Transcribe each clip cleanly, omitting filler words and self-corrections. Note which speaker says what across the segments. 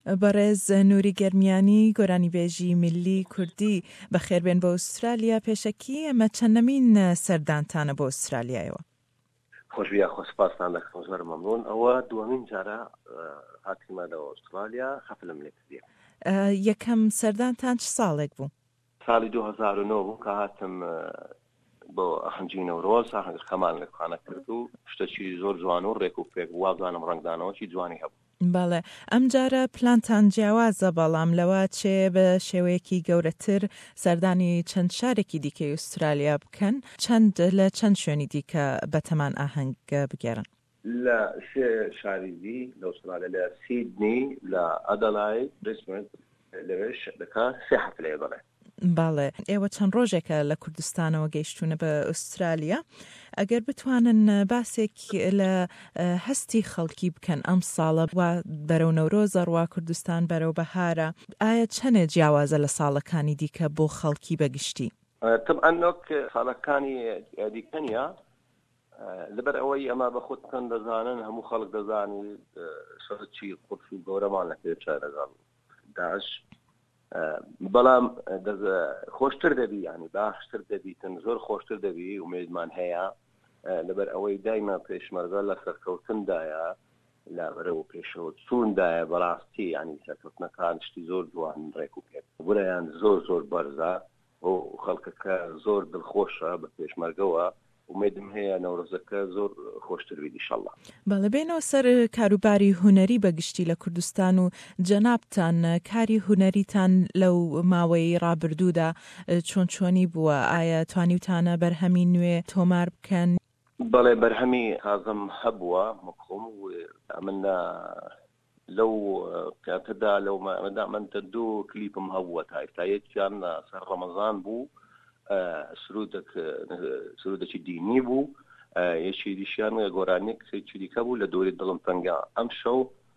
Speaker 1: بەڕێز نووری گەرمیانی گۆرانیبێژی میلی کوردی بەخێربێن بۆ ئوسترالیا. پێشەکی ئەمە چەندەمین سەردانتانە بۆ ئوسترالیایەوە؟
Speaker 2: خۆشبیا خۆسپاسان دەکەم، زۆر مەمنون. ئەوە دووەمین جارە هاتیمە لە ئوسترالیا، خەفلم لێ کردی.
Speaker 1: یەکەم سەردانتان چ ساڵێک بوو؟
Speaker 2: ساڵی 2009 بوو کە هاتم بۆ ئەهەنگی نەورۆز، ئاهەنگەکەمان لەکوانە کرد و شتێکی زۆر جوان و ڕێک و پێک وازانم ڕنگدانەوەکی جوانی هەبوو.
Speaker 1: بەڵێ، ئەم جارە پلانتان جیاوازە، بەڵام لەوە چێ بە شێوەیەکی گەورەتر سەردانی چەند شارێکی دیکەی ئوسترالیا بکەن، لە چەند شوێنی دیکە بەتەمان ئاهەنگ بگێڕن؟
Speaker 2: لە سێ شاری دی لە ئوسترالیا، لە سیدنی، لە ئەدەلاید، بریسبن، لەوێش دەکا سێ حەفلەیە بڵێ.
Speaker 1: باڵێ، ئێوە چەند ڕۆژێکە لە کوردستانەوە گەیشتونە بە ئوسترالیا. ئەگەر بتوانن باسێک لە هەستی خەڵکی بکەن ئەم ساڵە وا بەرەو نەورۆزە ڕوا کوردستان بەرەو بەهارە، ئایا چەنێ جیاوازە لە ساڵەکانی دیکە بۆ خەڵکی بەگشتی؟
Speaker 2: طبعا نۆک ساڵەکانی دیکەنیە، لەبەر ئەوەی ئەمە بە خۆتکەن دەزانن، هەموو خەڵک دەزانی سەرچی قورس و گەورەمان لە پێچە لەگەڵ داعش، بەڵام خۆشتر دەبی، ینی باشتر دەبیتن، زۆر خۆشتر دەبی، ومێدمان هەیە، لەبەر ئەوەی دایما پێشمەرگە لە سەرکەوتندایە، لە بەرەو پێشەوە چووندایە، بەڕاستی ینی سەرکەوتنەکان شتی زۆر جوان ڕێک و پێک بورەیان زۆر بەرزە و خەڵکەکە زۆر دڵخۆشە بە پێشمەرگەوە، ومێدم هەیە نەورۆزەکە زۆر خۆشتر بێت ئینشەڵڵا.
Speaker 1: بەڵێ، بێنەوە سەر کاروباری هونەری بەگشتی لە کوردستان و جەنابتان کاری هونەریتان لەو ماوەی ڕابردوودا چۆنی بووە؟ ئایا توانیوتانە بەرهەمی نوێ تۆمار بکەن؟
Speaker 2: بەڵێ، بەرهەمی تازەم هەبووە مەخۆم، من لەو کاتەدا لەومەدا منتە 2 کلیپم هەبووە، تایەکیان سەر ڕەمەزان بوو، سرودێکی دینی بوو، یەکی دیشیان گۆرانێک دیکە بوو لە دۆری دڵم تەنگا. ئەم شەو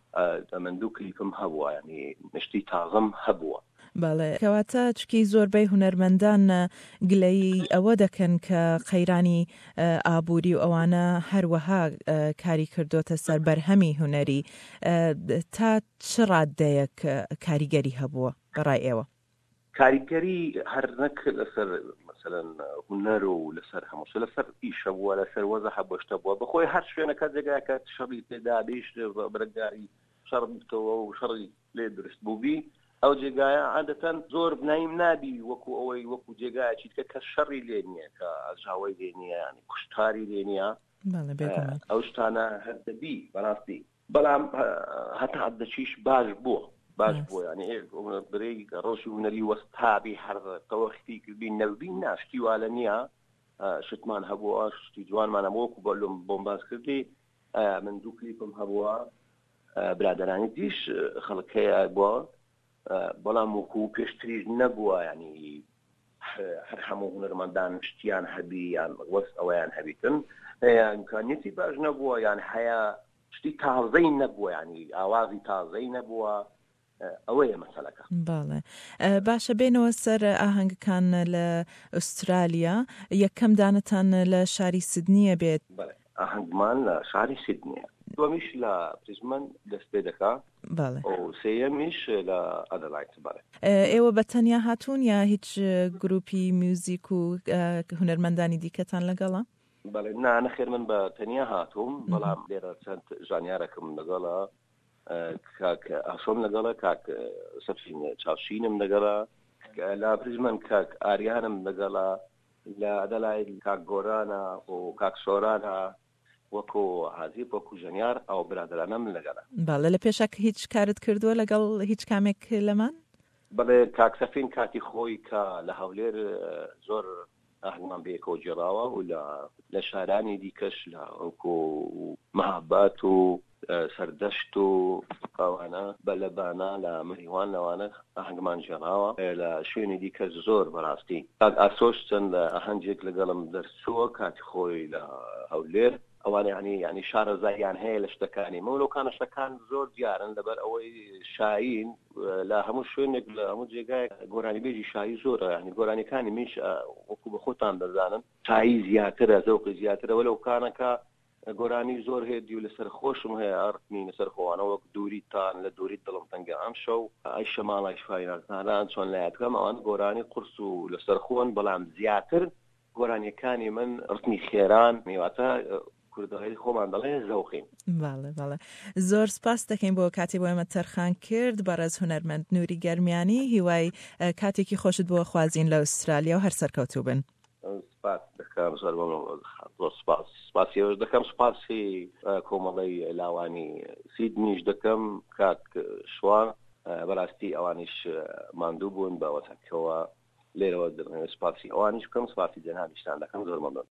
Speaker 2: من 2 کلیپم هەبووە، ینی نشتی تازەم هەبووە.
Speaker 1: بەڵێ، کەواتە چکی زۆربەی هونەرمەندان گلەی ئەوە دەکەن کە قەیرانی ئابووری و ئەوانە هەروەها کاری کردوتە سەر بەرهەمی هونەری. تا چ ڕاددەیەک کاریگەری هەبووە بەڕای ئێوە؟
Speaker 2: کاریگەری هەر نەک لەسەر مثلەن هونەر و لەسەر هەموو لەسەر ئیشە بووە، لەسەر وەزە هەبشتە بووە، بەخۆی هەر شوێنەکە جێگایکە شەڕی تێدا بیش بەرەگاری شەڕ بتەوە و شەڕی لێ درست بووبی، ئەو جێگایە عادەتەن زۆر بنایم نابی وەکو ئەوەی وەکو جێگایەکی کە کە شەڕی لێ نییە، کە ئەژاوی لێ نییە، ینی کوشتاری لێ نییە، ئەو شتانە هەر دەبی بەڕاستی. بەڵام هەتا عەدەچیش باش بووە، ینی برەی ڕۆژی هونەری وەستابی هەر تەوەختی کردی نەوبی ناشتی والە نییە، شتمان هەبووە، شتی جوانمان هەبووە وەکو بەلوم بۆمباز کردی. من 2 کلیپم هەبووە، برادرانی دیش خەڵکەیە بووە، بەڵام وەکو پێشتریش نەبووە، ینی هەر هەموو هونەرمەندان شتیان هەبی یان وەست ئەوەیان هەبیتن، ئیمکانیەتی باش نەبووە، یان هەیە شتی تازەی نەبووە، ینی ئاوازی تازەی نەبووە، ئەوەیە مەسەلەکە.
Speaker 1: باڵێ، باشە بێنەوە سەر ئاهەنگەکان لە ئوسترالیا. یەکەم دانەتان لە شاری سیدنیە بێت؟
Speaker 2: بەڵێ، ئاهەنگمان لە شاری سیدنیە، دووەمیش لە بریسبن دەست پێ دەکا، و سێیەمیش لە ئەدەلاید. بەڵێ،
Speaker 1: ئێوە بەتەنیا هاتوون یا هیچ گروپی میوزیک و هونەرمەندانی دیکەتان لەگەڵە؟
Speaker 2: بەڵێ، نەخێر من بە تەنیا هاتووم، بەڵام لێرە چەند ژانیارەکەم لەگەڵە، کاک ئاسۆم لەگەڵە، کاک سەفین چاوشینم لەگەڵە، لە بریسبن کاک ئاریانم لەگەڵە، لە ئەدەلاید کاک گۆرانە و کاک سۆرانە، وەکو حازیب، وەکو ژەنیار، ئەو برادرانەم لەگەڵە.
Speaker 1: بەڵێ، لە پێشەک هیچ کارت کردووە لەگەڵ هیچ کامێک لەمان؟
Speaker 2: بەڵێ، کاک سەفین کاتی خۆی کە لە هەولێر زۆر ئاهەنگمان بەیەکەوە جێڕاوە، و لە شارانی دیکەش لە وەکو مەهاباد و سەردەشت و ئەوانە بەلەبانە لە مریوان لەوانە ئاهەنگمان جێڕاوە، لە شوێنی دیکە زۆر بەڕاستی. کاک ئاسۆش چەند ئاهەنگێک لەگەڵم دەرچووە کاتی خۆی لە هەولێر، ئەوانە ینی شارەزاییان هەیە لە شتەکانی مەولۆکانە، شتەکان زۆر دیارن، لەبەر ئەوەی شاین لە هەموو شوێنێک لە هەموو جێگایە گۆرانیبێژی شایی زۆرە، ینی گۆرانیەکانی میش وەکو بە خۆتان دەزانن شایی زیاترە، زەوقی زیاترە، وەلەو کانەکە گۆرانی زۆر هێدی و لەسەر خۆشم هەیە ئەڕتنی لەسەر خۆوانە وەک دووریتان لە دووریت دڵم تەنگە ئەم شەو ئەی شەماڵی شفاینەکان چۆن لایەتکەم ئەوان گۆرانی قورس و لەسەر خۆن بەڵام زیاتر گۆرانیەکانی من ڕتنی خێران میواتە کوردەکەی خۆمان دەڵێ زەوقین.
Speaker 1: باڵێ زۆر سپاس دەکەین بۆ کاتی بۆ ئێمە تەرخان کرد بەڕێز هونەرمەند نووری گەرمیانی هیوای کاتێکی خۆشت بۆ خوازین لە ئوسترالیا و هەر سەرکەوتوو بن.
Speaker 2: سپاس دەکەم زۆر سپاسیەوەش دەکەم سپاسی کۆمەڵی لاوانی سیدنیش دەکەم کات شوان بەڕاستی ئەوانیش ماندوو بوون بە وەسەکەوە لێرەوە سپاسی ئەوانیش بکەم سپاسی جەنابیشتان دەکەم زۆر مەمنون.